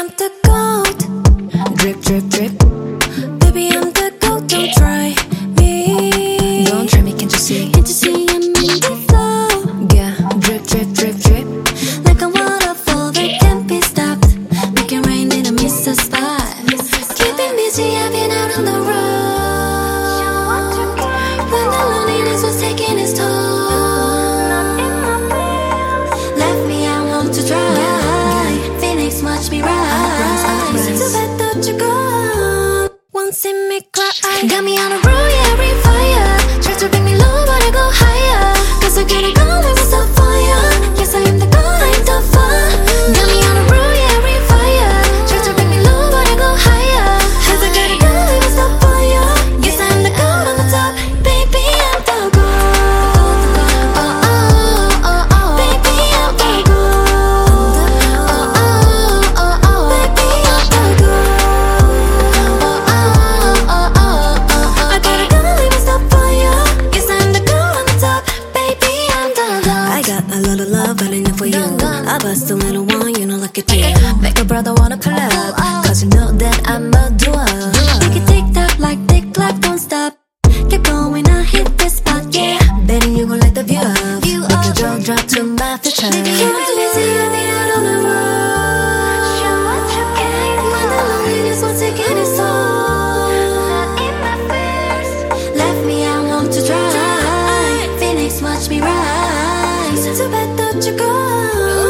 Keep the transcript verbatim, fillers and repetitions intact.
I'm the goat. Drip, drip, drip. Baby, I'm the goat. Don't try me. Don't try me, can't you see? Can't you see I'm in the flow? Yeah, drip, drip, drip, drip. Like a waterfall that can't be stopped. Make it rain in a miss a spot. Keeping busy, I've been out on the road. When the loneliness was taking its toll. Left me, I want to try. Phoenix, watch me rise. Too bad that you're gone. Won't see me cry. Got me on a roll, yeah, refire. Try to bring me low, but I go higher. Cause I gotta go with myself for ya. Yes, I am the girl, I'm the fun. Got me on a roll, yeah, refire. Try to bring me low, but I go higher. Cause I gotta go with myself for ya. Yes, I am the girl on the top. Baby, I'm the gold. Oh, oh, oh, oh. Baby, I'm the gold. Oh, oh, oh, oh. Baby, I'm the gold. Oh, oh, oh, oh, oh. I gotta go with myself for ya. Yes, I'm the girl on the top. Baby, I'm the gold. I got a lot of love running in for you. I bust a little one, you know, look at you. Make a brother wanna pull up, cause you know that I'm a doer. Make it tick tock like tick clock, don't stop. Keep going, I hit this spot, yeah. Betting you gon' like the view of. Make a drop drop to my future. Baby, you're too busy, I've been out on the road. Show what you can. When the loneliness was taking its toll. Not in my face. Left me, I want to try. Phoenix, watch me rise. Too bad that you're gone.